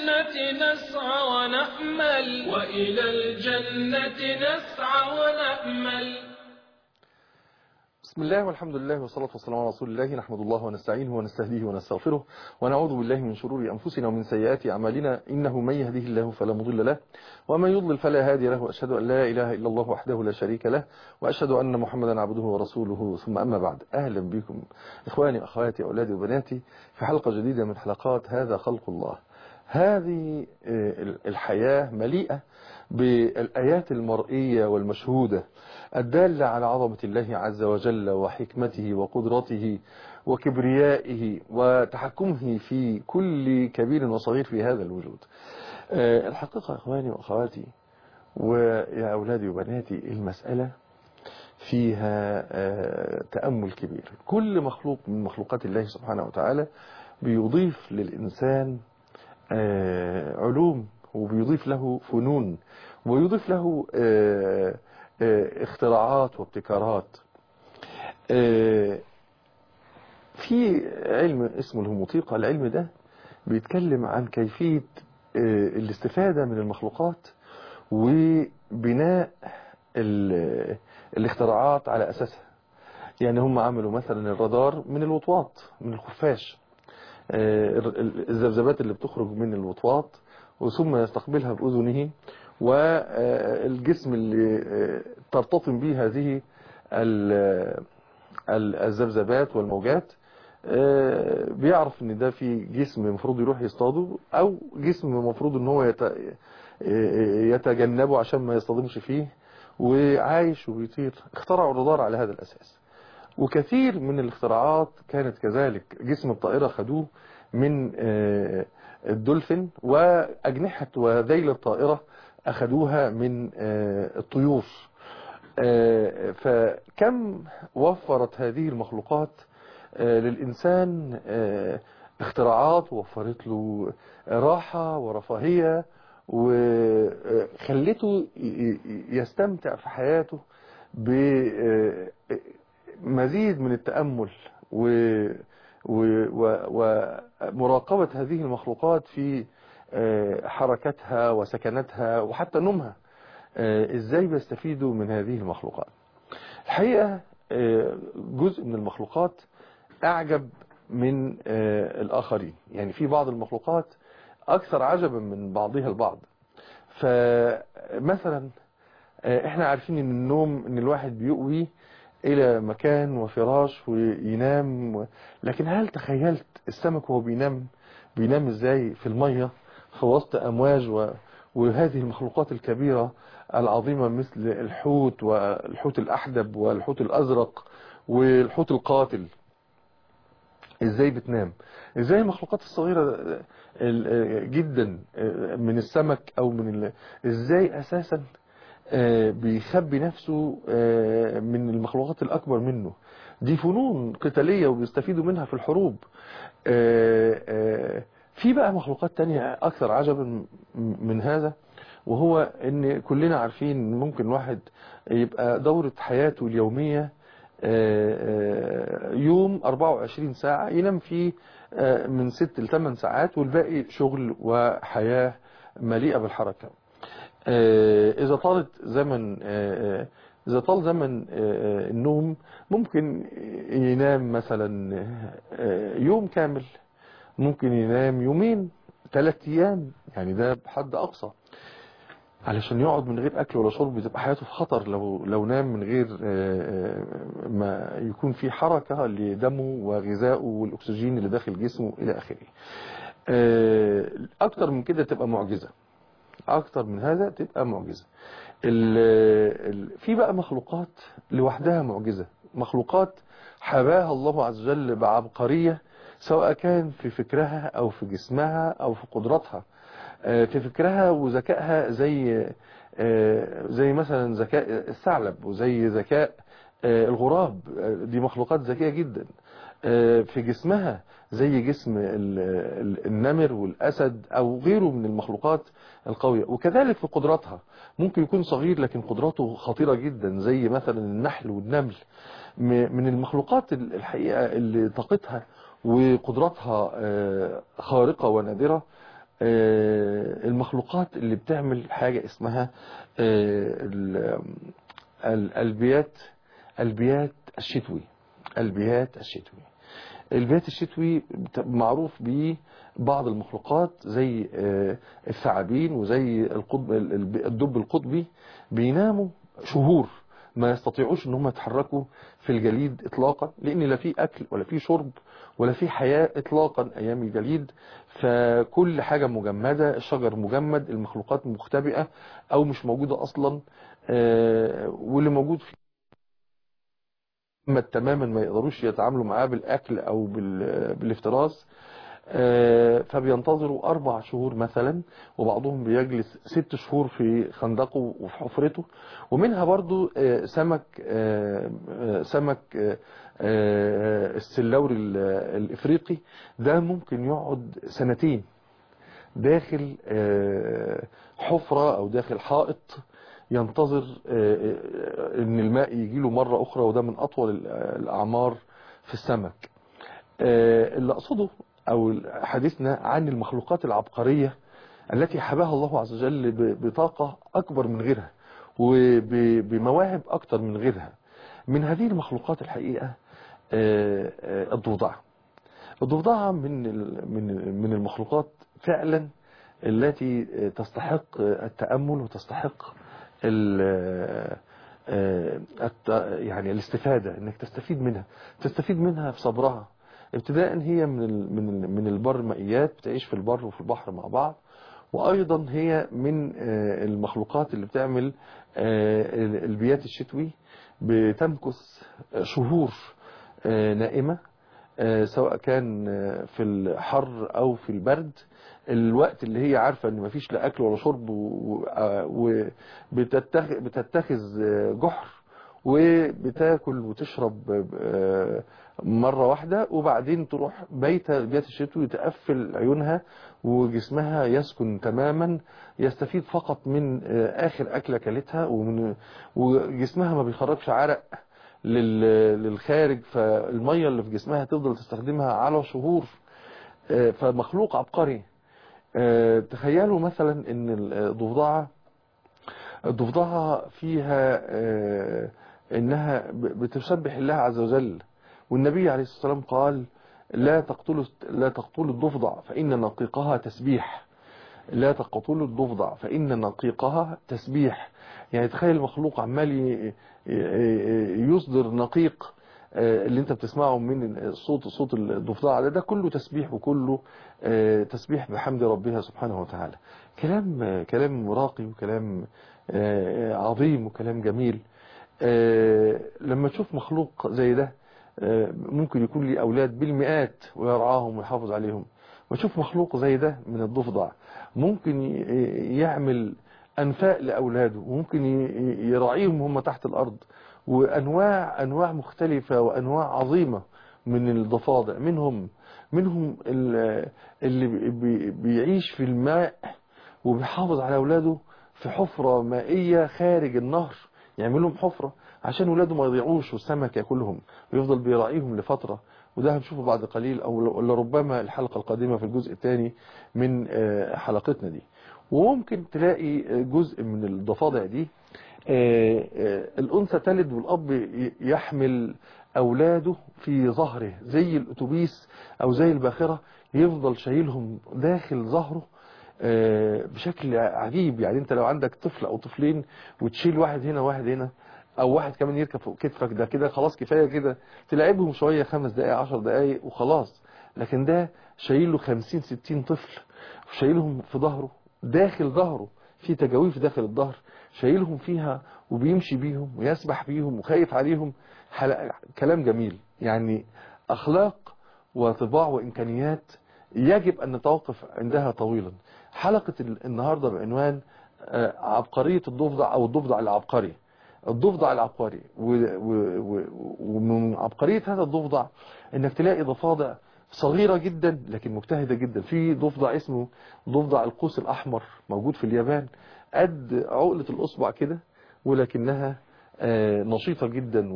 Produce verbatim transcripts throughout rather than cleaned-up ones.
الجنة نسعى ونأمل وإلى الجنة نسعى ونأمل. بسم الله والحمد لله والصلاة والسلام على رسول الله. نحمد الله ونستعينه ونستهديه ونستغفره ونعوذ بالله من شرور أنفسنا ومن سيئات أعمالنا، إنه من يهده الله فلا مضل له ومن يضلل فلا هادي له، وأشهد أن لا إله إلا الله وحده لا شريك له، وأشهد أن محمدا عبده ورسوله، ثم أما بعد. أهلا بكم إخواني أخواتي أولادي وبناتي في حلقة جديدة من حلقات هذا خلق الله. هذه الحياة مليئة بالآيات المرئية والمشهودة الدالة على عظمة الله عز وجل وحكمته وقدرته وكبريائه وتحكمه في كل كبير وصغير في هذا الوجود. الحقيقة إخواني وأخواتي ويا أولادي وبناتي، المسألة فيها تأمل كبير. كل مخلوق من مخلوقات الله سبحانه وتعالى بيضيف للإنسان علوم، وبيضيف له فنون، ويضيف له اختراعات وابتكارات. في علم اسمه الهوموتيقا. العلم ده بيتكلم عن كيفية الاستفادة من المخلوقات وبناء الاختراعات على أساسها. يعني هم عملوا مثلا الرادار من الوطواط، من الخفاش، الذبذبات اللي بتخرج من الوطواط وثم يستقبلها بأذنه، والجسم اللي ترتطم به هذه الذبذبات والموجات بيعرف ان ده في جسم مفروض يروح يصطاده، او جسم مفروض ان هو يتجنبه عشان ما يصطدمش فيه، وعايش وبيطير. اخترعوا الرادار على هذا الاساس. وكثير من الاختراعات كانت كذلك. جسم الطائرة خدوه من الدولفين، وأجنحة وذيل الطائرة أخدوها من الطيور. فكم وفرت هذه المخلوقات للإنسان اختراعات، ووفرت له راحة ورفاهية، وخلته يستمتع في حياته بمزيد من التأمل ومراقبة هذه المخلوقات في حركتها وسكنتها وحتى نومها. ازاي بيستفيدوا من هذه المخلوقات؟ الحقيقة جزء من المخلوقات اعجب من الاخرين. يعني في بعض المخلوقات اكثر عجبا من بعضها البعض. فمثلا احنا عارفين ان النوم، ان الواحد بيؤوي الى مكان وفراش وينام و... لكن هل تخيلت السمك وهو بينام بينام ازاي في المية في وسط امواج و... وهذه المخلوقات الكبيرة العظيمة مثل الحوت والحوت الاحدب والحوت الازرق والحوت القاتل، ازاي بتنام؟ ازاي المخلوقات الصغيرة جدا من السمك او من ال... ازاي اساسا بيخبي نفسه من المخلوقات الأكبر منه؟ دي فنون قتالية وبيستفيدوا منها في الحروب. في بقى مخلوقات تانية أكثر عجبا من هذا، وهو ان كلنا عارفين ممكن واحد يبقى دورة حياته اليومية يوم أربعة وعشرين ساعة، ينام فيه من ست لثمان ساعات، والباقي شغل وحياة مليئة بالحركة. إذا طالت زمن إذا طال زمن النوم ممكن ينام مثلا يوم كامل، ممكن ينام يومين ثلاث أيام، يعني ده بحد أقصى. علشان يقعد من غير أكل ولا شرب بتبقى حياته في خطر لو لو نام من غير ما يكون في حركة لدمه وغذائه والأكسجين اللي داخل جسمه إلى آخره. أكتر من كده تبقى معجزة، أكتر من هذا تبقى معجزة. ال ال في بقى مخلوقات لوحدها معجزة، مخلوقات حباها الله عز وجل بعبقرية، سواء كان في فكرها أو في جسمها أو في قدرتها. في فكرها وذكائها، زي زي مثلا ذكاء الثعلب وزي ذكاء الغراب. دي مخلوقات ذكية جدا. في جسمها زي جسم النمر والأسد أو غيره من المخلوقات القوية. وكذلك في قدراتها، ممكن يكون صغير لكن قدراته خطيرة جدا، زي مثلا النحل والنمل. من المخلوقات الحقيقة اللي طاقتها وقدراتها خارقة ونادرة المخلوقات اللي بتعمل حاجة اسمها البيات البيات الشتوي. البيات الشتوي البيات الشتوي معروف ببعض المخلوقات زي الثعابين وزي القطب الدب القطبي، بيناموا شهور ما يستطيعوش ان هم يتحركوا في الجليد اطلاقا، لان لا في اكل ولا في شرب ولا في حياة اطلاقا ايام الجليد. فكل حاجة مجمدة، الشجر مجمد، المخلوقات مختبئة او مش موجودة اصلا، واللي موجود فيه تماما ما يقدروش يتعاملوا معاه بالاكل او بالافتراس. فبينتظروا أربع شهور مثلا، وبعضهم بيجلس ست شهور في خندقه وفي حفرته. ومنها برضو سمك سمك السلوري الإفريقي، ده ممكن يقعد سنتين داخل حفرة أو داخل حائط ينتظر ان الماء يجيله مرة أخرى، وده من أطول الأعمار في السمك. اللي أقصده أو حديثنا عن المخلوقات العبقرية التي حباها الله عز وجل بطاقة أكبر من غيرها وبمواهب أكتر من غيرها. من هذه المخلوقات الحقيقة الضفدعة. الضفدعة من من من المخلوقات فعلا التي تستحق التأمل وتستحق يعني الاستفادة، انك تستفيد منها تستفيد منها في صبرها. ابتداء هي من من من البر مائيات، بتعيش في البر وفي البحر مع بعض، وايضا هي من المخلوقات اللي بتعمل البيات الشتوي، بتمكث شهور نائمة سواء كان في الحر او في البرد. الوقت اللي هي عارفة ان مفيش لا اكل ولا شرب، وبتتخذ جحر وبتاكل وتشرب مرة واحدة، وبعدين تروح بيت بيت الشتوي تقفل عيونها وجسمها يسكن تماما، يستفيد فقط من اخر اكلة كلتها، وجسمها ما بيخرجش عرق للخارج، فالمية اللي في جسمها تفضل تستخدمها على شهور. فمخلوق عبقري. تخيلوا مثلا ان الضفدعة الضفدعة فيها انها بتسبح الله عز وجل، والنبي عليه الصلاة والسلام قال لا تقتلوا لا تقتلوا الضفدع فإن نقيقها تسبيح. لا تقتلوا الضفدع فإن نقيقها تسبيح. يعني تخيل مخلوق عمال يصدر نقيق اللي انت بتسمعه من صوت صوت الضفدع ده, ده كله تسبيح، وكله تسبيح بحمد ربها سبحانه وتعالى. كلام كلام راقي وكلام عظيم وكلام جميل. لما تشوف مخلوق زي ده ممكن يكون لي أولاد بالمئات ويرعاهم ويحافظ عليهم، وتشوف مخلوق زي ده من الضفدع ممكن يعمل أنفاق لأولاده، وممكن يراعيهم هم تحت الأرض، وأنواع أنواع مختلفة وأنواع عظيمة من الضفادع. منهم منهم اللي بيعيش في الماء وبيحافظ على أولاده في حفرة مائية خارج النهر، يعمل لهم حفرة عشان أولاده ما يضيعوش والسمك ياكلهم، ويفضل بيراعيهم لفترة. وده هنشوفه بعد قليل أو لربما الحلقة القادمة في الجزء الثاني من حلقتنا دي. وممكن تلاقي جزء من الضفادع دي الأنثى تلد والأب يحمل أولاده في ظهره زي الأتوبيس أو زي الباخرة، يفضل شايلهم داخل ظهره بشكل عجيب. يعني انت لو عندك طفل او طفلين وتشيل واحد هنا واحد هنا، او واحد كمان يركب فوق كتفك، ده كده خلاص كفاية كده، تلعبهم شوية خمس دقائق عشر دقائق وخلاص. لكن ده شايل له خمسين ستين طفل، وشايلهم في ظهره داخل ظهره في تجاويف داخل الظهر، شايلهم فيها وبيمشي بيهم ويسبح بيهم وخايف عليهم. كلام جميل، يعني أخلاق وطباع وإمكانيات يجب أن نتوقف عندها طويلا. حلقة النهاردة بعنوان عبقرية الضفدع أو الضفدع العبقري. الضفدع العبقري، ومن عبقرية هذا الضفدع انك تلاقي ضفادع صغيرة جدا لكن مجتهدة جدا. في ضفدع اسمه ضفدع القوس الأحمر موجود في اليابان، قد عقلة الأصبع كده، ولكنها نشيطة جدا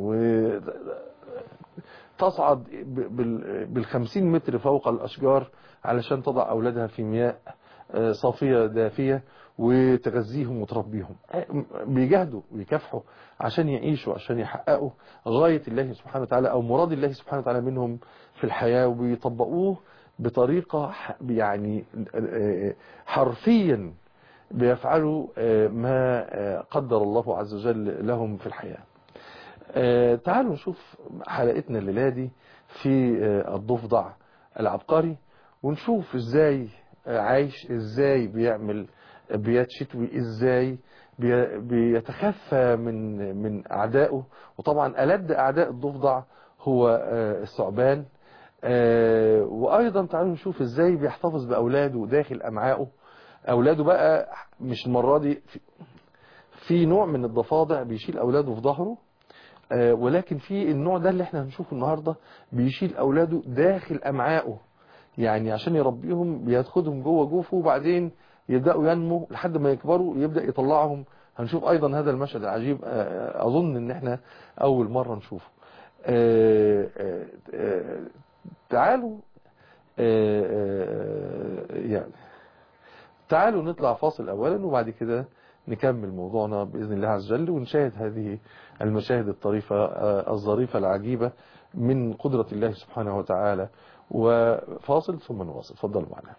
وتصعد بالخمسين متر فوق الأشجار علشان تضع أولادها في مياه صافية دافية وتغذيهم وتربيهم. بيجاهدوا ويكافحوا عشان يعيشوا، عشان يحققوا غاية الله سبحانه وتعالى أو مراد الله سبحانه وتعالى منهم في الحياة، وبيطبقوه بطريقة يعني حرفيا بيفعلوا ما قدر الله عز وجل لهم في الحياة. تعالوا نشوف حلقتنا الليلة دي في الضفدع العبقري، ونشوف ازاي عايش، ازاي بيعمل بيات شتوي، ازاي بيتخفى من من اعدائه. وطبعا ألد اعداء الضفدع هو الثعبان. وايضا تعالوا نشوف ازاي بيحتفظ باولاده داخل امعائه. اولاده بقى مش المره دي في, في نوع من الضفادع بيشيل اولاده في ظهره، ولكن في النوع ده اللي احنا هنشوفه النهارده بيشيل اولاده داخل امعائه، يعني عشان يربيهم بياخدهم جوه جوفه، وبعدين يبداوا ينمو لحد ما يكبروا يبدا يطلعهم. هنشوف ايضا هذا المشهد العجيب، اظن ان احنا اول مره نشوفه. تعالوا يعني تعالوا نطلع فاصل اولا، وبعد كده نكمل موضوعنا بإذن الله عز وجل، ونشاهد هذه المشاهد الطريفة الظريفة العجيبة من قدرة الله سبحانه وتعالى. وفاصل ثم نواصل. تفضلوا معنا.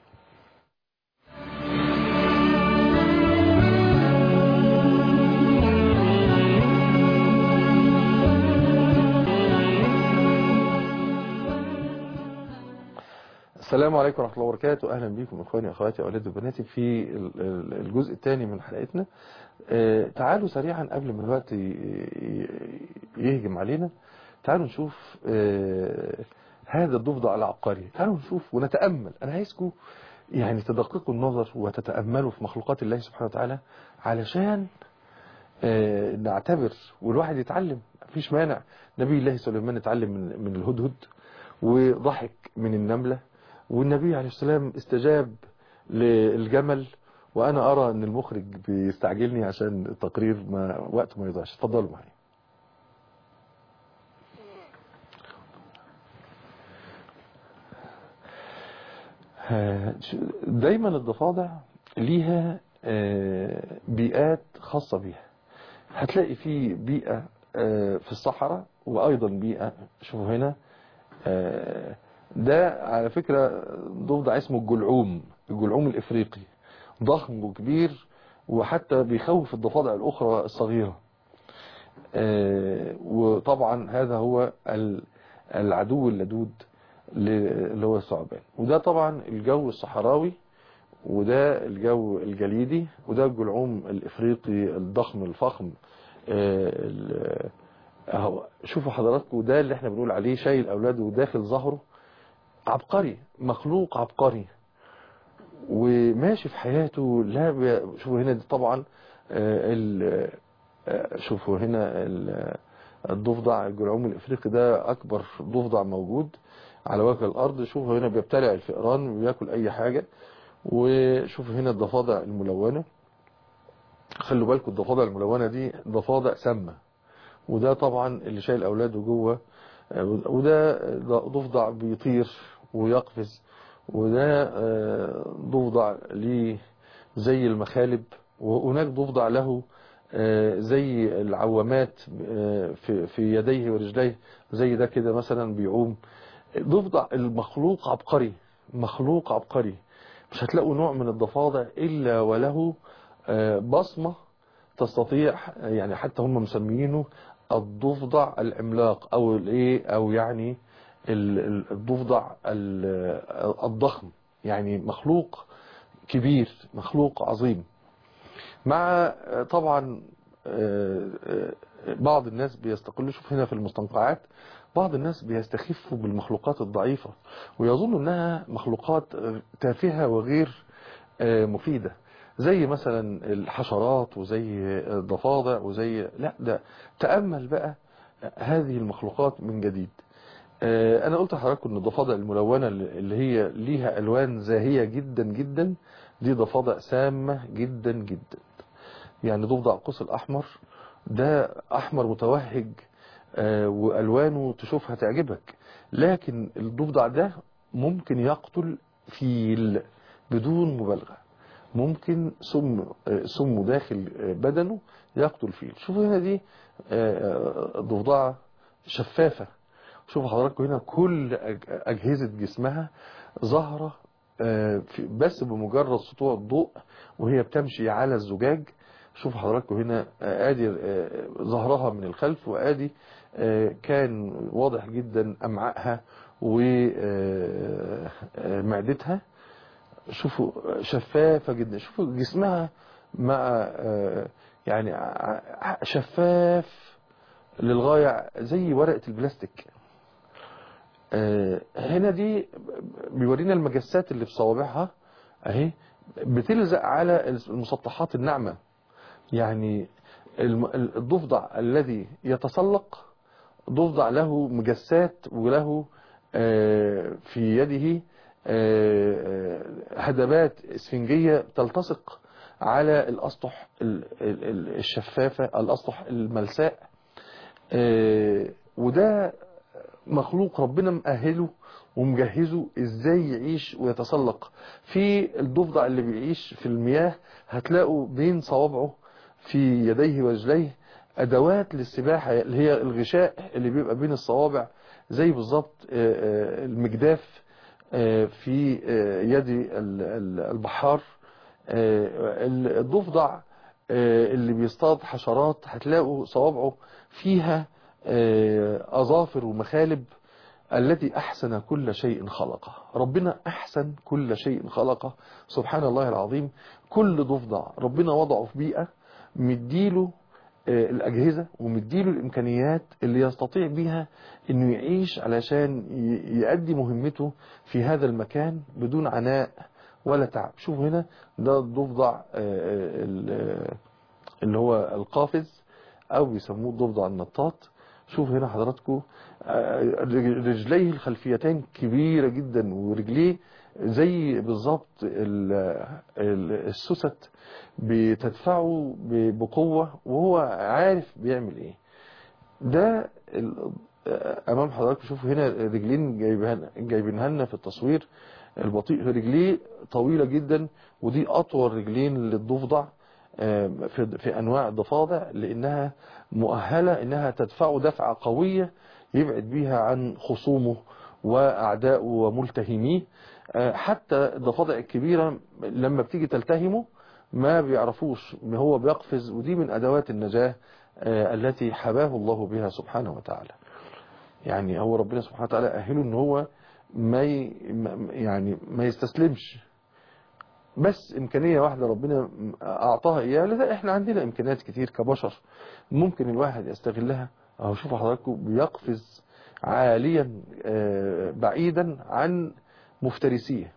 السلام عليكم ورحمة الله وبركاته. أهلا بكم إخواني أخواتي أولادي وبناتي في الجزء الثاني من حلقتنا. تعالوا سريعا قبل ما الوقت يهجم علينا، تعالوا نشوف هذا الضفدع العبقري. تعالوا نشوف ونتأمل. أنا عايزكم يعني تدققوا النظر وتتأملوا في مخلوقات الله سبحانه وتعالى علشان نعتبر والواحد يتعلم. مفيش مانع. نبي الله سليمان اتعلم من من الهدهد وضحك من النملة، والنبي عليه السلام استجاب للجمل. وانا ارى ان المخرج بيستعجلني عشان التقرير ما وقت ما يضيعش. اتفضلوا معايا. دايما الضفادع ليها بيئات خاصة بيها. هتلاقي في بيئة في الصحراء، وايضا بيئة، شوفوا هنا ده على فكرة ضفدع اسمه الجلعوم، الجلعوم الافريقي، ضخم وكبير، وحتى بيخوف الضفادع الاخرى الصغيرة. وطبعا هذا هو العدو اللدود اللي هو الثعبان. وده طبعا الجو الصحراوي، وده الجو الجليدي، وده الجلعوم الافريقي الضخم الفخم. اهو شوفوا حضراتكم، ده اللي احنا بنقول عليه شايل اولاده داخل ظهره. عبقري، مخلوق عبقري وماشي في حياته. لا بي... شوفوا هنا دي طبعا ال... شوفوا هنا الضفدع الجلعوم الافريقي ده اكبر ضفدع موجود على وجه الارض. شوفوا هنا بيبتلع الفئران وبياكل اي حاجة. وشوفوا هنا الضفادع الملونة. خلوا بالكم الضفادع الملونة دي ضفادع سامة، وده طبعا اللي شايل اولاده جوه. وده ضفدع بيطير ويقفز، وده ضفدع ليه زي المخالب، وهناك ضفدع له زي العوامات في في يديه ورجليه، زي ده كده مثلا بيعوم. ضفدع المخلوق عبقري، مخلوق عبقري. مش هتلاقوا نوع من الضفادع إلا وله بصمة تستطيع، يعني حتى هم مسميينه الضفدع العملاق، او الايه او يعني الضفدع الضخم، يعني مخلوق كبير، مخلوق عظيم. مع طبعا بعض الناس بيستقلوا، شوف هنا في المستنقعات بعض الناس بيستخفوا بالمخلوقات الضعيفة ويظنوا انها مخلوقات تافهة وغير مفيدة، زي مثلا الحشرات وزي الضفادع وزي لا ده تأمل بقى هذه المخلوقات من جديد. انا قلت لحضراتكم ان الضفادع الملونة اللي هي ليها الوان زاهية جدا جدا دي ضفادع سامة جدا جدا. يعني ضفدع القوس الاحمر ده احمر متوهج والوانه تشوفها تعجبك، لكن الضفدع ده ممكن يقتل فيل بدون مبالغة. ممكن سم سم داخل بدنه يقتل الفيل. شوفوا هنا دي ضفدعة شفافة. شوفوا حضراتكم هنا كل أجهزة جسمها ظاهرة بس بمجرد سطوع الضوء وهي بتمشي على الزجاج. شوفوا حضراتكم هنا ادي ظهرها من الخلف، وادي كان واضح جدا امعائها ومعدتها. شوفوا شفافة جدا. شوفوا جسمها مع يعني شفاف للغاية زي ورقة البلاستيك. هنا دي بيورينا المجسات اللي في صوابعها اهي بتلزق على المسطحات الناعمة. يعني الضفدع الذي يتسلق ضفدع له مجسات وله في يده هدبات اسفنجية تلتصق على الأسطح الشفافة، الأسطح الملساء. وده مخلوق ربنا مأهله ومجهزه ازاي يعيش ويتسلق. في الضفدع اللي بيعيش في المياه هتلاقوا بين صوابعه في يديه ورجليه ادوات للسباحة اللي هي الغشاء اللي بيبقى بين الصوابع زي بالظبط المجداف في يد البحار. الضفدع اللي بيصطاد حشرات هتلاقوا صوابعه فيها أظافر ومخالب. الذي أحسن كل شيء خلقه. ربنا أحسن كل شيء خلقه سبحان الله العظيم. كل ضفدع ربنا وضعه في بيئة مديله الأجهزة ومديله الإمكانيات اللي يستطيع بها إنه يعيش علشان يؤدي مهمته في هذا المكان بدون عناء ولا تعب. شوفوا هنا ده الضفدع اللي هو القافز أو بيسموه الضفدع النطاط. شوف هنا حضراتكم رجليه الخلفيتين كبيرة جدا ورجليه زي بالظبط السوست بتدفعه بقوة وهو عارف بيعمل ايه. ده امام حضراتكم. شوفوا هنا رجلين جايبينها لنا في التصوير البطيء. رجليه طويلة جدا ودي اطول رجلين للضفدع في في انواع الضفادع لانها مؤهلة انها تدفعه دفعة قوية يبعد بيها عن خصومه واعدائه وملتهميه. حتى الضفادع الكبيرة لما بتيجي تلتهمه ما بيعرفوش هو بيقفز، ودي من ادوات النجاة التي حباه الله بها سبحانه وتعالى. يعني هو ربنا سبحانه وتعالى اهله ان هو ما يعني ما يستسلمش. بس إمكانية واحدة ربنا أعطاها إياها. لذا إحنا عندنا إمكانيات كتير كبشر ممكن الواحد يستغلها. أهو شوفوا حضراتكم بيقفز عاليا بعيدا عن مفترسيه.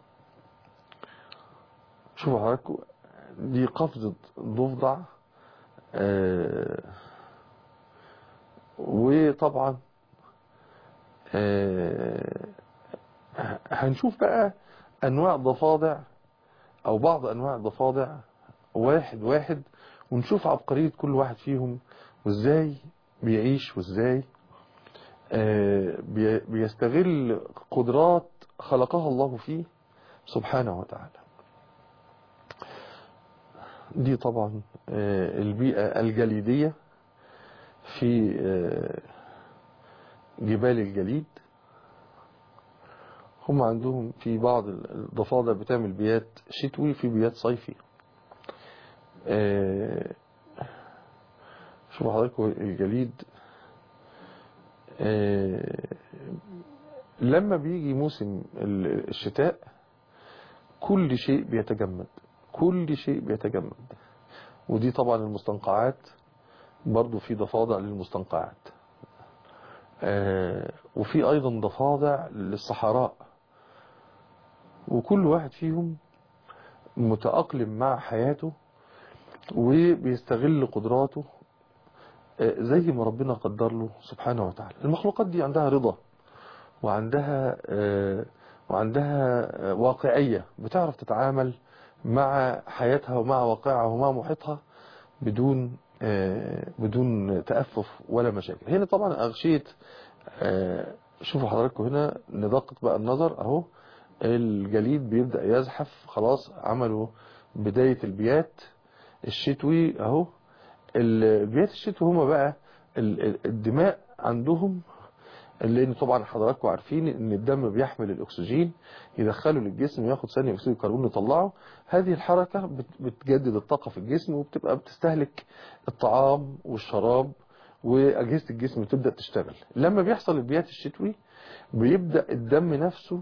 شوفوا حضراتكم دي قفزة ضفدع. وطبعا هنشوف بقى أنواع ضفادع او بعض انواع الضفادع واحد واحد ونشوف عبقرية كل واحد فيهم وازاي بيعيش وازاي بيستغل قدرات خلقها الله فيه سبحانه وتعالى. دي طبعا البيئة الجليدية في جبال الجليد. هم عندهم في بعض الضفادع بتعمل بيات شتوي في بيات صيفي. آه شوفوا حضراتكم الجليد آه لما بيجي موسم الشتاء كل شيء بيتجمد، كل شيء بيتجمد. ودي طبعا المستنقعات برضو في ضفادع للمستنقعات. آه وفي ايضا ضفادع للصحراء. وكل واحد فيهم متأقلم مع حياته وبيستغل قدراته زي ما ربنا قدر له سبحانه وتعالى. المخلوقات دي عندها رضا وعندها وعندها واقعية، بتعرف تتعامل مع حياتها ومع واقعها ومع محيطها بدون بدون تأفف ولا مشاكل. هنا طبعا أغشية. شوفوا حضراتكم هنا ندقق بقى النظر اهو الجليد بيبدأ يزحف. خلاص عملوا بداية البيات الشتوي اهو. البيات الشتوي هما بقى الدماء عندهم، لان طبعا حضراتكم عارفين ان الدم بيحمل الاكسجين، يدخله للجسم ياخد ثاني اكسيد الكربون يطلعه. هذه الحركة بتجدد الطاقة في الجسم، وبتبقى بتستهلك الطعام والشراب، واجهزة الجسم تبدأ تشتغل. لما بيحصل البيات الشتوي بيبدأ الدم نفسه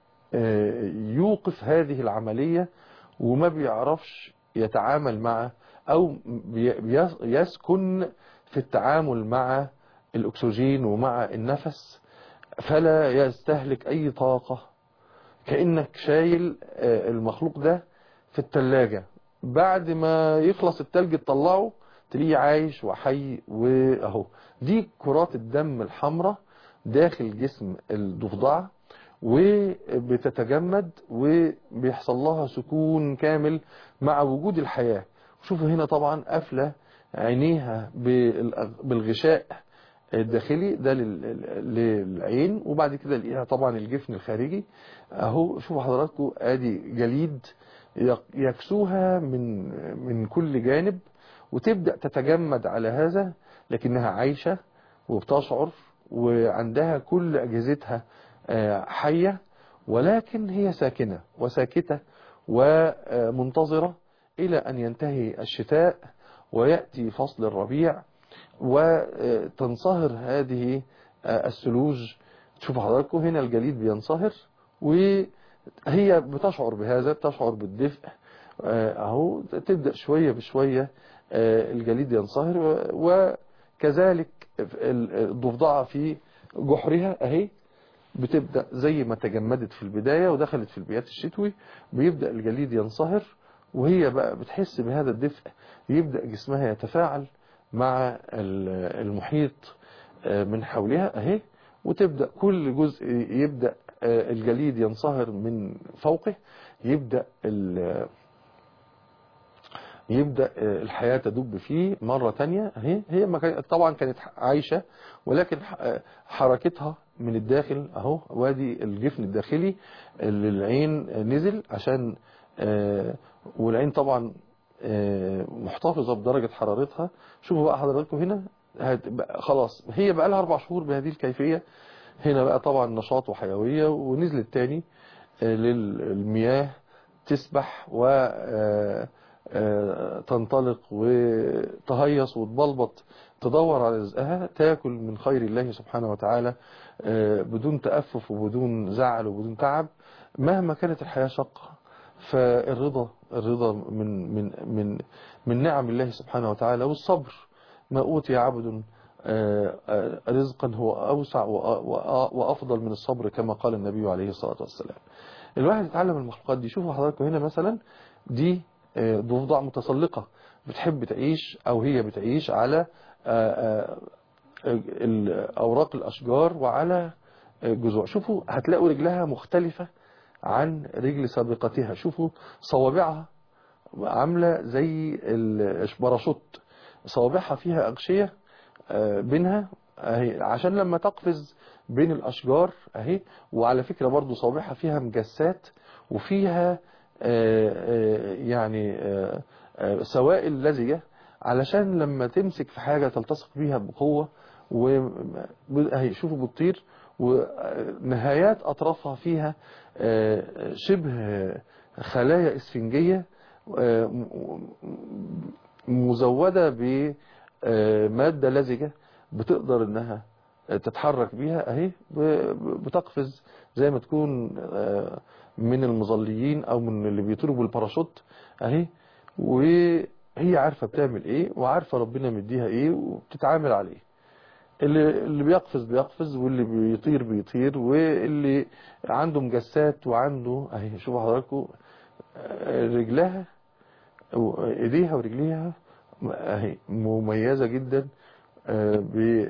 يوقف هذه العملية، وما بيعرفش يتعامل مع او يسكن في التعامل مع الاكسجين ومع النفس، فلا يستهلك اي طاقة. كأنك شايل المخلوق ده في التلاجة، بعد ما يخلص التلج تطلعه تلاقيه عايش وحي. واهو دي كرات الدم الحمراء داخل جسم الضفدعة، وبتتجمد وبيحصل لها سكون كامل مع وجود الحياة. شوفوا هنا طبعا قافلة عينيها بالغشاء الداخلي ده للعين، وبعد كده لقيها طبعا الجفن الخارجي اهو. شوفوا حضراتكم ادي جليد يكسوها من من كل جانب، وتبدأ تتجمد على هذا، لكنها عايشة وبتشعر وعندها كل أجهزتها حية، ولكن هي ساكنة وساكتة ومنتظرة إلى أن ينتهي الشتاء ويأتي فصل الربيع وتنصهر هذه الثلوج. تشوفوا حضراتكم هنا الجليد بينصهر، وهي بتشعر بهذا، بتشعر بالدفء اهو. تبدأ شوية بشوية الجليد ينصهر، وكذلك الضفدعة في جحرها اهي بتبدأ زي ما تجمدت في البداية ودخلت في البيات الشتوي، بيبدأ الجليد ينصهر، وهي بقى بتحس بهذا الدفء، يبدأ جسمها يتفاعل مع المحيط من حولها اهي. وتبدأ كل جزء يبدأ الجليد ينصهر من فوقه، يبدأ يبدأ الحياة تدب فيه مرة تانية اهي. هي ما كانت طبعا كانت عايشة، ولكن حركتها من الداخل اهو. وادي الجفن الداخلي اللي العين نزل عشان، والعين طبعا محتفظة بدرجة حرارتها. شوفوا بقى حضراتكم هنا خلاص هي بقى لها اربع شهور بهذه الكيفية. هنا بقى طبعا نشاط وحيوية، ونزلت تاني للمياه تسبح وتنطلق وتهيص وتبلبط، تدور على رزقها، تاكل من خير الله سبحانه وتعالى بدون تأفف وبدون زعل وبدون تعب مهما كانت الحياة شقة. فالرضا الرضا من من من من نعم الله سبحانه وتعالى، والصبر. ما أوتي عبد رزقا هو أوسع وأفضل من الصبر، كما قال النبي عليه الصلاة والسلام. الواحد يتعلم المخلوقات دي. شوفوا حضراتكم هنا مثلا دي ضفدع متسلقة بتحب تعيش، أو هي بتعيش على أوراق الأشجار وعلى جذوع. شوفوا هتلاقوا رجلها مختلفة عن رجل سابقتها. شوفوا صوابعها عاملة زي الباراشوت، صوابعها فيها أغشية بينها اهي عشان لما تقفز بين الأشجار اهي. وعلى فكرة برضو صوابعها فيها مجسات، وفيها يعني سوائل لزجة علشان لما تمسك في حاجة تلتصق بيها بقوة. وهي شوفوا بتطير، ونهايات أطرافها فيها شبه خلايا إسفنجية مزودة بمادة لزجة بتقدر انها تتحرك بيها اهي. بتقفز زي ما تكون من المظليين او من اللي بيطيروا بالباراشوت اهي. وهي عارفة بتعمل ايه، وعارفة ربنا مديها ايه، وبتتعامل عليه. اللي اللي بيقفز بيقفز، واللي بيطير بيطير، واللي عنده مجسات وعنده اهي. شوفوا حضراتكم رجلها ايديها ورجليها اهي مميزة جدا. ب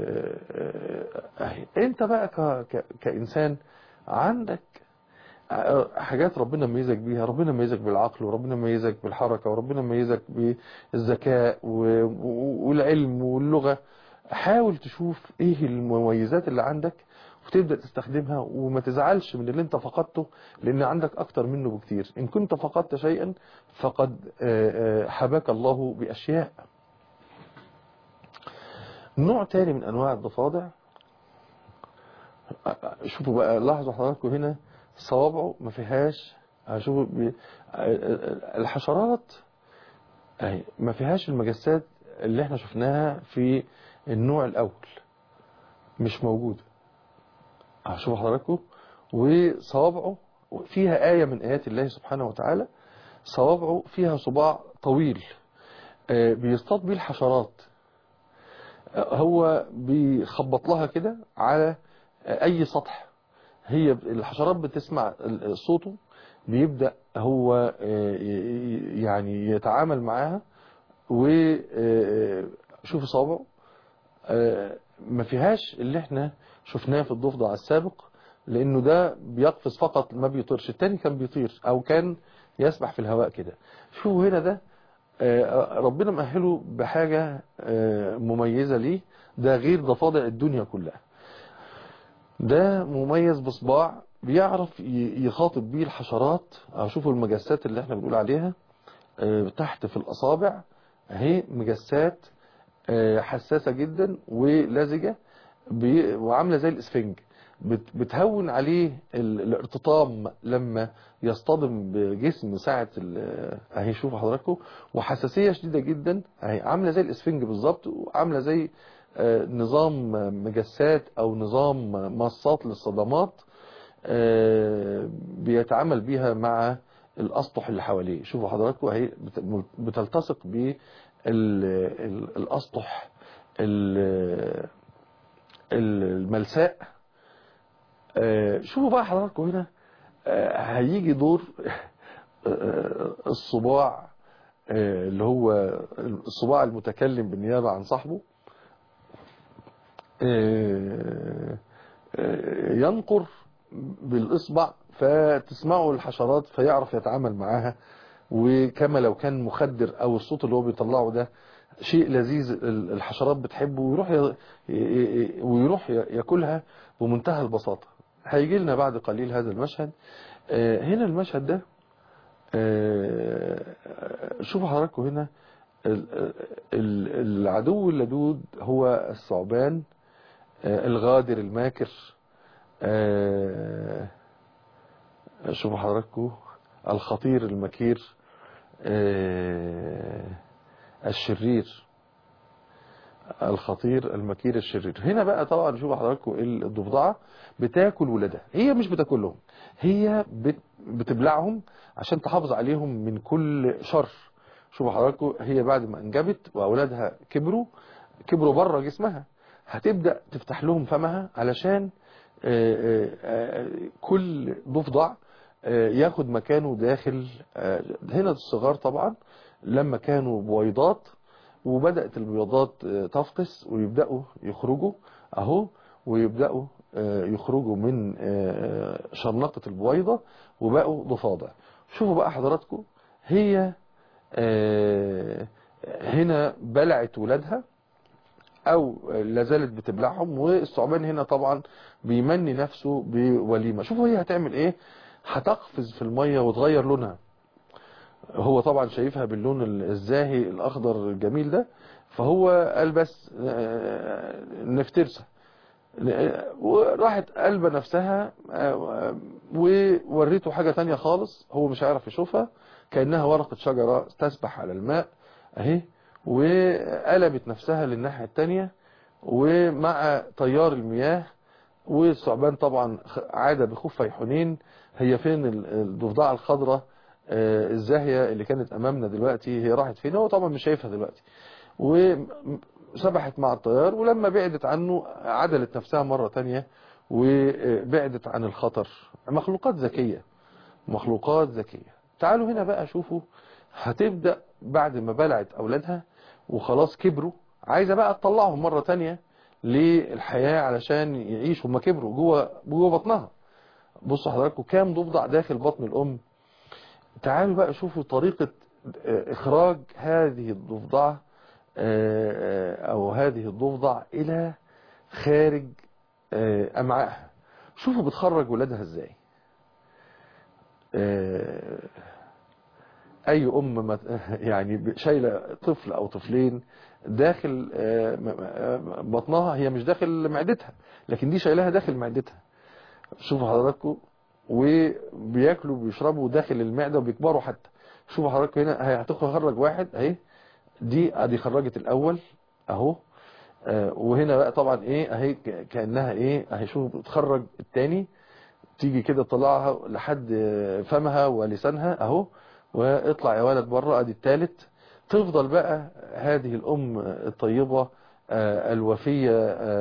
اهي انت بقى ك... ك... كإنسان عندك حاجات ربنا ميزك بيها. ربنا ميزك بالعقل، وربنا ميزك بالحركة، وربنا ميزك بالذكاء و... والعلم واللغة. حاول تشوف ايه المميزات اللي عندك وتبدأ تستخدمها وما تزعلش من اللي انت فقدته، لان عندك اكتر منه بكتير. ان كنت فقدت شيئا فقد حباك الله باشياء. نوع تاني من انواع الضفادع، شوفوا بقى، لاحظوا حضراتكم هنا صوابعه ما فيهاش، شوفوا الحشرات اهي ما فيهاش المجسات اللي احنا شفناها في النوع الاول، مش موجودة. شوفوا حضراتكم، وصوابعه فيها آية من آيات الله سبحانه وتعالى، صوابعه فيها صباع طويل بيصطاد بيه الحشرات، هو بيخبط لها كده على أي سطح، هي الحشرات بتسمع صوته، بيبدأ هو يعني يتعامل معاها. وشوفوا صوابعه ما فيهاش اللي احنا شفناه في الضفدع السابق، لانه ده بيقفز فقط ما بيطيرش، التاني كان بيطير او كان يسبح في الهواء كده. شوفوا هنا ده ربنا مأهله بحاجة مميزة ليه، ده غير ضفادع الدنيا كلها. ده مميز بصباع بيعرف يخاطب بيه الحشرات. شوفوا المجسات اللي احنا بنقول عليها تحت في الأصابع اهي، مجسات حساسة جدا ولزجة وعاملة زي الاسفنج، بتهون عليه الارتطام لما يصطدم بجسم ساعة اهي. شوفوا حضراتكم، وحساسية شديدة جدا اهي، عاملة زي الاسفنج بالظبط، وعاملة زي نظام مجسات او نظام مصات للصدمات بيتعامل بيها مع الاسطح اللي حواليه. شوفوا حضراتكم اهي بتلتصق بالاسطح الملساء. شوفوا بقى حضراتكم هنا هيجي دور الصباع اللي هو الصباع المتكلم بالنيابة عن صاحبه، ينقر بالإصبع فتسمعوا الحشرات فيعرف يتعامل معاها، وكما لو كان مخدر أو الصوت اللي هو بيطلعه ده شيء لذيذ الحشرات بتحبه، ويروح ويروح ياكلها بمنتهى البساطة. هيجي لنا بعد قليل هذا المشهد. هنا المشهد ده شوفوا حضراتكم هنا العدو اللدود هو الثعبان الغادر الماكر. شوفوا حضراتكم الخطير المكير الشرير، الخطير المكير الشرير. هنا بقى طبعا شوفوا حضراتكم الضفدعة بتاكل ولادها، هي مش بتاكلهم، هي بتبلعهم عشان تحافظ عليهم من كل شر. شوفوا حضراتكم هي بعد ما انجبت واولادها كبروا كبروا بره جسمها، هتبدأ تفتح لهم فمها علشان كل ضفدع ياخد مكانه داخل. هنا الصغار طبعا لما كانوا بويضات وبدأت البيضات تفقس ويبدأوا يخرجوا اهو، ويبدأوا يخرجوا من شرنقة البويضة وبقوا ضفادع. شوفوا بقى حضراتكم هي هنا بلعت ولادها او لازالت بتبلعهم، والثعبان هنا طبعا بيمني نفسه بوليمة. شوفوا هي هتعمل ايه، هتقفز في المية وتغير لونها. هو طبعا شايفها باللون الزاهي الاخضر الجميل ده، فهو قال بس نفترسها، وراحت قلبة نفسها ووريته حاجة تانية خالص هو مش هيعرف يشوفها، كأنها ورقة شجرة تسبح على الماء اهي، وقلبت نفسها للناحية التانية ومع تيار المياه. والثعبان طبعا عاد بخفي حنين. هي فين الضفدعة الخضراء الزاهية اللي كانت امامنا دلوقتي، هي راحت فين؟ هو طبعا مش شايفها دلوقتي، وسبحت مع التيار، ولما بعدت عنه عدلت نفسها مرة تانية وبعدت عن الخطر. مخلوقات ذكية، مخلوقات ذكية. تعالوا هنا بقى شوفوا، هتبدأ بعد ما بلعت أولادها وخلاص كبروا، عايزة بقى تطلعهم مرة تانية للحياة علشان يعيشوا. هما كبروا جوه جوه بطنها. بصوا حضراتكم كام ضفدع داخل بطن الأم. تعالوا بقى شوفوا طريقة إخراج هذه الضفدعة أو هذه الضفدع إلى خارج أمعائها. شوفوا بتخرج ولادها ازاي. اي ام يعني شايله طفل او طفلين داخل بطنها، هي مش داخل معدتها لكن دي شايلها داخل معدتها. شوفوا حضراتكم، وبياكلوا وبيشربوا داخل المعده وبيكبروا حتى. شوفوا حضراتكم هنا هتخرج واحد اهي، دي ادي خرجت الاول اهو. وهنا بقى طبعا ايه اهي كانها ايه اهي. شوفوا بتخرج الثاني، تيجي كده تطلعها لحد فمها ولسانها اهو، واطلع يا ولد بره. ادي الثالث. تفضل بقى هذه الام الطيبه الوفيه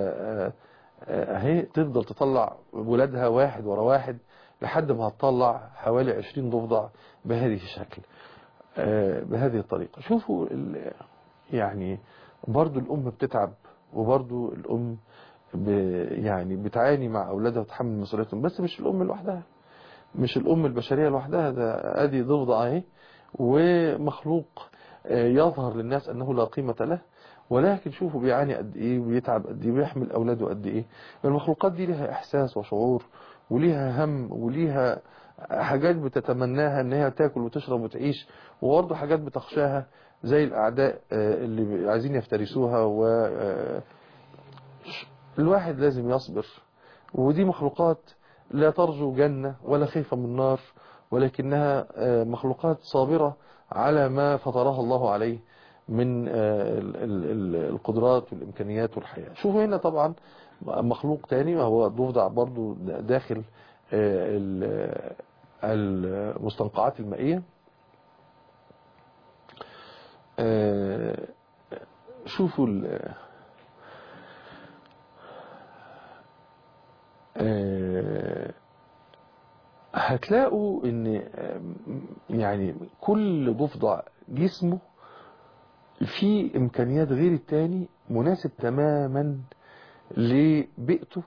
اهي تفضل تطلع ولادها واحد ورا واحد لحد ما هتطلع حوالي عشرين ضفدع بهذه الشكل بهذه الطريقه. شوفوا يعني برضو الام بتتعب، وبرضو الام يعني بتعاني مع اولادها وتحمل مسؤوليتهم. بس مش الام لوحدها، مش الام البشريه لوحدها، ده ادي ضفدع اهي ومخلوق يظهر للناس انه لا قيمه له، ولكن شوفوا بيعاني قد ايه وبيتعب قد ايه ويحمل اولاده قد ايه. المخلوقات دي لها احساس وشعور وليها هم وليها حاجات بتتمناها ان هي تاكل وتشرب وتعيش، وبرضه حاجات بتخشاها زي الاعداء اللي عايزين يفترسوها. و الواحد لازم يصبر، ودي مخلوقات لا ترجو جنة ولا خيفة من نار، ولكنها مخلوقات صابرة على ما فطرها الله عليه من القدرات والإمكانيات والحياة. شوفوا هنا طبعا مخلوق تاني وهو ضفدع برضو داخل المستنقعات المائية. شوفوا هتلاقوا ان يعني كل ضفدع جسمه فيه امكانيات غير التاني، مناسب تماما لبيئته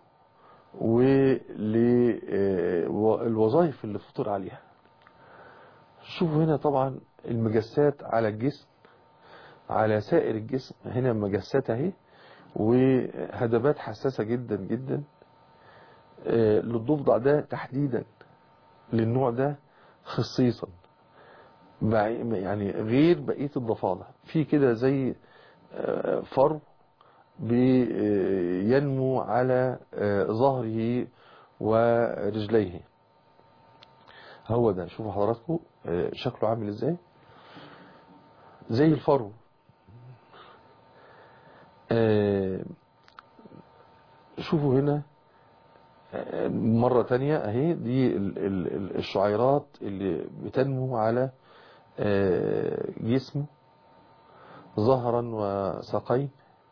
وللوظائف اللي فطر عليها. شوفوا هنا طبعا المجسات على الجسم، على سائر الجسم. هنا مجسات اهي وهدبات حساسة جدا جدا للضفدع ده تحديدا، للنوع ده خصيصا، يعني غير بقية الضفادع. في كده زي فرو بينمو على ظهره ورجليه، هو ده. شوفوا حضراتكم شكله عامل ازاي، زي الفرو. شوفوا هنا مرة تانية اهي، دي الشعيرات اللي بتنمو على جسمه ظهرا وساقين.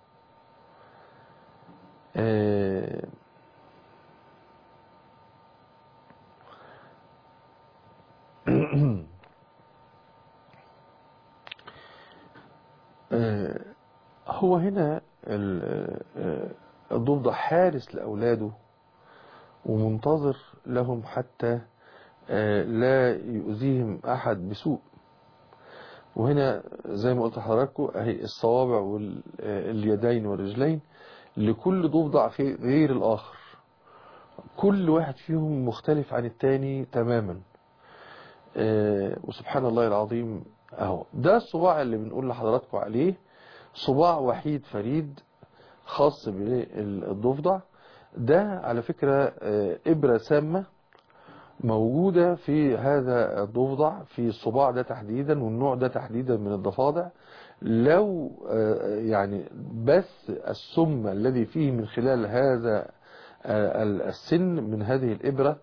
هو هنا الضفدع حارس لأولاده ومنتظر لهم حتى لا يؤذيهم أحد بسوء. وهنا زي ما قلت لحضراتكم اهي الصوابع واليدين والرجلين لكل ضفدع في غير الآخر، كل واحد فيهم مختلف عن التاني تماما. وسبحان الله العظيم اهو ده الصباع اللي بنقول لحضراتكم عليه، صباع وحيد فريد خاص بالضفدع ده. على فكرة إبرة سامة موجودة في هذا الضفدع، في الصباع ده تحديدا والنوع ده تحديدا من الضفادع. لو يعني بث السم الذي فيه من خلال هذا السن من هذه الإبرة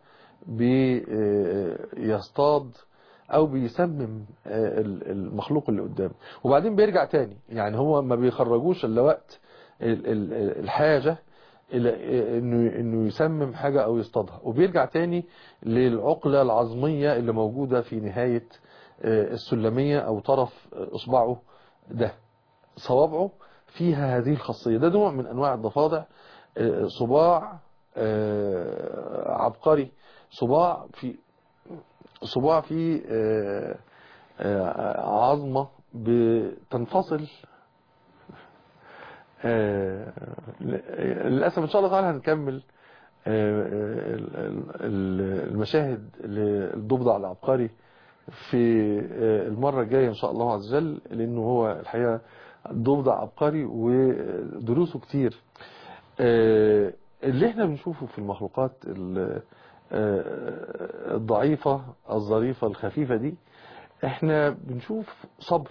بيصطاد أو بيسمم المخلوق اللي قدامه، وبعدين بيرجع تاني. يعني هو ما بيخرجوش إلا وقت الحاجة انه انه يسمم حاجة او يصطادها، وبيرجع تاني للعقلة العظمية اللي موجودة في نهاية السلمية او طرف اصبعه ده. صوابعه فيها هذه الخاصية. ده نوع من انواع الضفادع، صباع عبقري، صباع في صباع في عظمة بتنفصل. للأسف إن شاء الله تعالى هنكمل المشاهد للضفدع العبقري في المرة الجاية إن شاء الله عز وجل، لأنه هو الحقيقة ضفدع عبقري ودروسه كتير. اللي احنا بنشوفه في المخلوقات الضعيفة الظريفة الخفيفة دي، احنا بنشوف صبر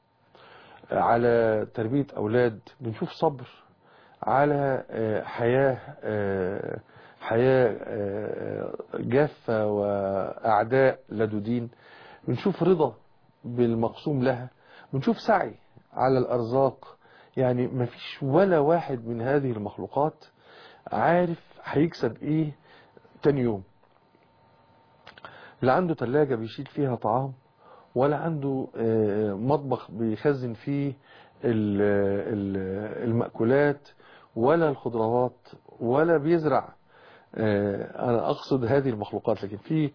على تربية أولاد، بنشوف صبر على حياة حياة جافة وأعداء لدودين، بنشوف رضا بالمقسوم لها، بنشوف سعي على الأرزاق. يعني ما فيش ولا واحد من هذه المخلوقات عارف هيكسب ايه تاني يوم. لا عنده تلاجة بيشيل فيها طعام، ولا عنده مطبخ بيخزن فيه المأكولات ولا الخضروات، ولا بيزرع. أنا أقصد هذه المخلوقات. لكن في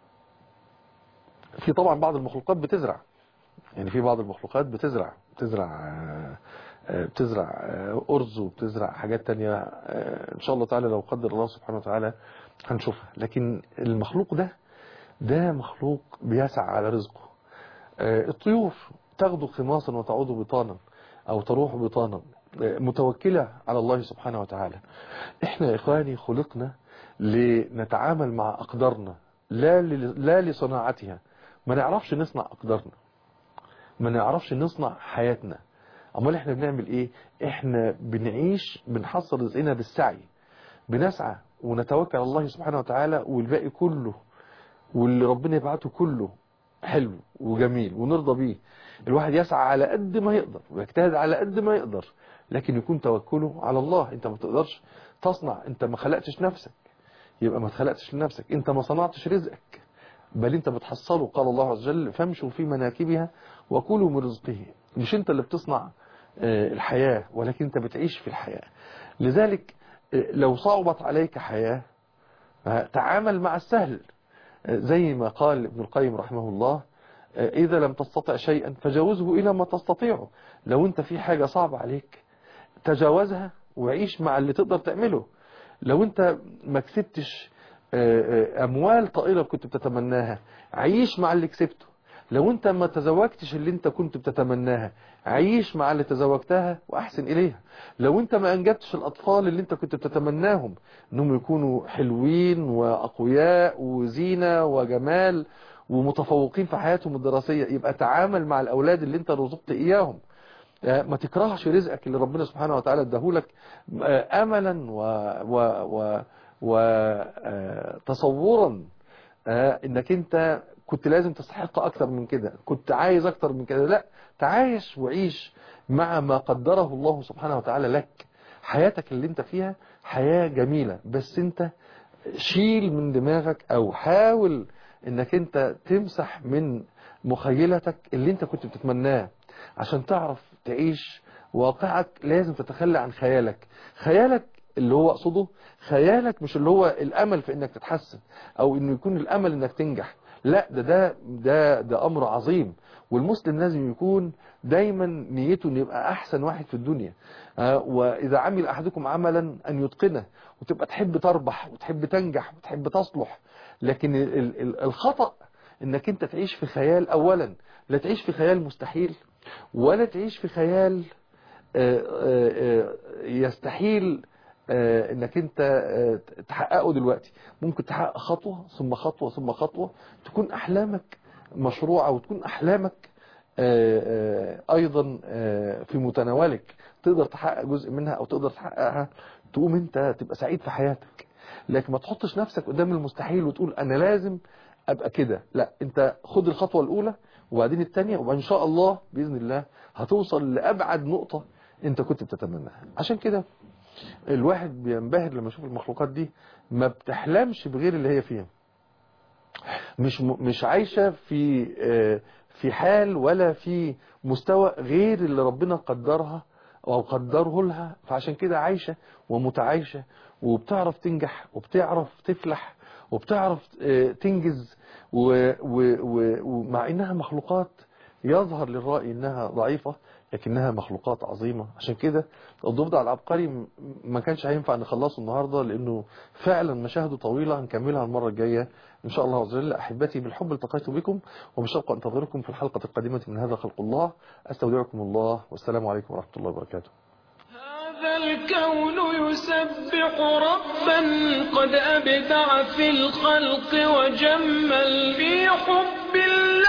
في طبعا بعض المخلوقات بتزرع، يعني في بعض المخلوقات بتزرع بتزرع بتزرع أرز وبتزرع حاجات تانية إن شاء الله تعالى لو قدر الله سبحانه وتعالى هنشوفها. لكن المخلوق ده ده مخلوق بيسعى على رزقه. الطيور تغدو خماصا وتعود بطانا أو تروح بطانا، متوكلة على الله سبحانه وتعالى. احنا يا إخواني خلقنا لنتعامل مع أقدارنا، لا لا لصناعتها. ما نعرفش نصنع أقدارنا، ما نعرفش نصنع حياتنا. أمال احنا بنعمل ايه؟ احنا بنعيش بنحصل رزقنا بالسعي، بنسعى ونتوكل على الله سبحانه وتعالى، والباقي كله واللي ربنا يبعته كله حلو وجميل ونرضى بيه. الواحد يسعى على قد ما يقدر ويجتهد على قد ما يقدر، لكن يكون توكله على الله. انت ما تقدرش تصنع، انت ما خلقتش نفسك، يبقى ما تخلقتش لنفسك، انت ما صنعتش رزقك، بل انت بتحصله. قال الله عز وجل فامشوا في مناكبها وكلوا من رزقه. مش انت اللي بتصنع الحياة، ولكن انت بتعيش في الحياة. لذلك لو صعبت عليك حياة تعامل مع السهل، زي ما قال ابن القيم رحمه الله إذا لم تستطع شيئا فجاوزه إلى ما تستطيعه. لو انت في حاجة صعبة عليك تجاوزها وعيش مع اللي تقدر تعمله. لو انت ما كسبتش أموال طائلة كنت بتتمناها، عيش مع اللي كسبته. لو انت ما تزوجتش اللي انت كنت بتتمناها، عيش مع اللي تزوجتها وأحسن إليها. لو انت ما أنجبتش الأطفال اللي انت كنت بتتمناهم انهم يكونوا حلوين وأقوياء وزينة وجمال ومتفوقين في حياتهم الدراسية، يبقى تعامل مع الأولاد اللي انت رزقت إياهم. ما تكرهش رزقك اللي ربنا سبحانه وتعالى اداهولك أملا و و و وتصورا انك انت كنت لازم تستحق اكتر من كده، كنت عايز اكتر من كده. لا، تعايش وعيش مع ما قدره الله سبحانه وتعالى لك. حياتك اللي انت فيها حياة جميلة، بس انت شيل من دماغك او حاول انك انت تمسح من مخيلتك اللي انت كنت بتتمناه عشان تعرف تعيش واقعك. لازم تتخلى عن خيالك. خيالك اللي هو اقصده خيالك مش اللي هو الامل في انك تتحسن او انه يكون الامل انك تنجح. لا، ده ده ده ده امر عظيم، والمسلم لازم يكون دايما نيته انه يبقى احسن واحد في الدنيا. آه واذا عمل احدكم عملا ان يتقنه، وتبقى تحب تربح وتحب تنجح وتحب تصلح. لكن ال ال الخطأ انك انت تعيش في خيال. اولا لا تعيش في خيال مستحيل، ولا تعيش في خيال آه آه يستحيل انك انت تحققه دلوقتي. ممكن تحقق خطوة ثم خطوة ثم خطوة، تكون احلامك مشروعة وتكون احلامك ايضا في متناولك، تقدر تحقق جزء منها او تقدر تحققها، تقوم انت تبقى سعيد في حياتك. لكن ما تحطش نفسك قدام المستحيل وتقول انا لازم ابقى كده. لا، انت خد الخطوة الاولى وبعدين الثانية، وان شاء الله باذن الله هتوصل لابعد نقطة انت كنت بتتمناها. عشان كده الواحد بينبهر لما يشوف المخلوقات دي، ما بتحلمش بغير اللي هي فيها، مش مش عايشة في في حال ولا في مستوى غير اللي ربنا قدرها او قدره لها. فعشان كده عايشة ومتعايشة وبتعرف تنجح وبتعرف تفلح وبتعرف تنجز، ومع انها مخلوقات يظهر للرأي انها ضعيفة لكنها مخلوقات عظيمة. عشان كده الضفدع العبقري ما كانش هينفع نخلصه النهاردة، لانه فعلا مشاهده طويلة. هنكملها المرة الجاية ان شاء الله عز وجل. احبتي بالحب التقيت بكم، وبشوق انتظركم في الحلقة القادمة من هذا خلق الله. استودعكم الله، والسلام عليكم ورحمة الله وبركاته. هذا الكون يسبح ربا قد أبدع في الخلق وجمل في حب الله.